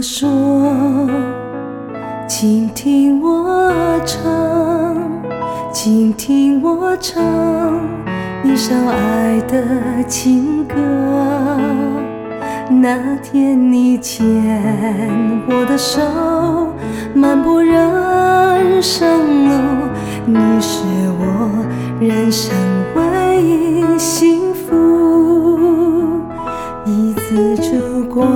说，请听我唱，请听我唱一首爱的情歌。那天你牵我的手，漫步人生路，你是我人生唯一幸福。一次烛光，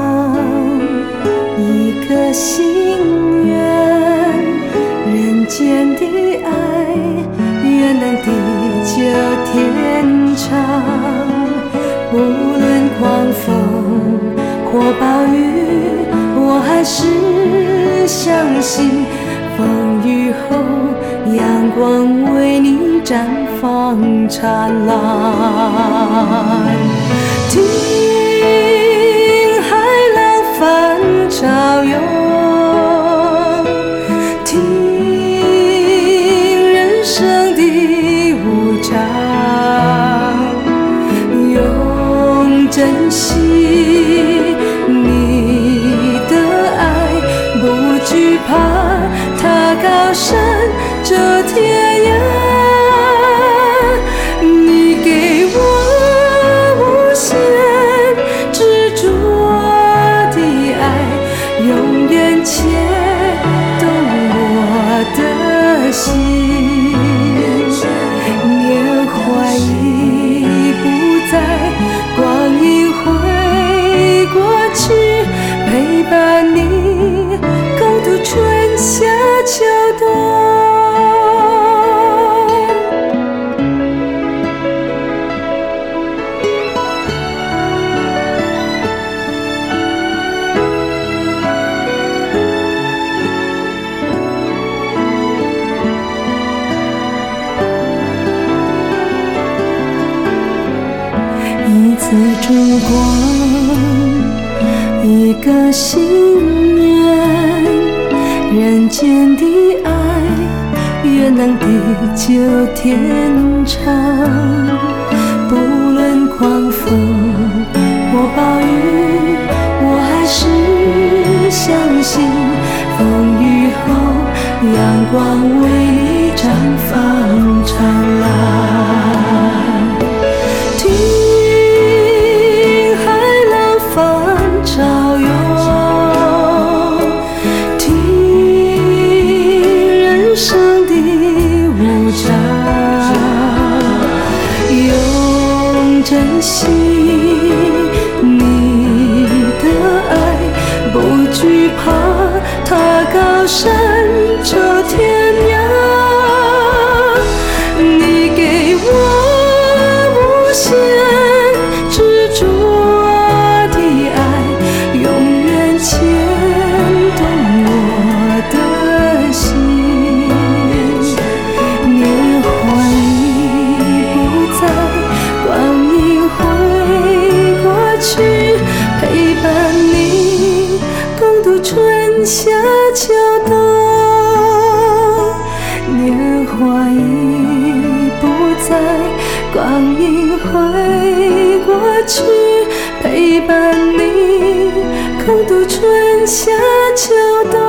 一个心愿，人间的爱愿能地久天长。无论狂风或暴雨，我还是相信风雨后阳光为你绽放灿烂。听海浪翻潮涌，听人生的无常，用珍惜你的爱，不惧怕它高山这天涯。你给我无限执着的爱，永远牵动我的心。年华已不在，光阴会过去，陪伴你共度春夏秋冬。一次烛光，一个心愿，人间的爱愿能地久天长。不论狂风或暴雨，我还是相信风雨后阳光为你绽放灿烂。珍惜你的爱，不惧怕它高山这天涯。你给我无限执着的爱，永远牵动我的心。年华已不在，光会过去，陪伴你共度春夏秋冬。年华已不在，光阴会过去，陪伴你共度春夏秋冬。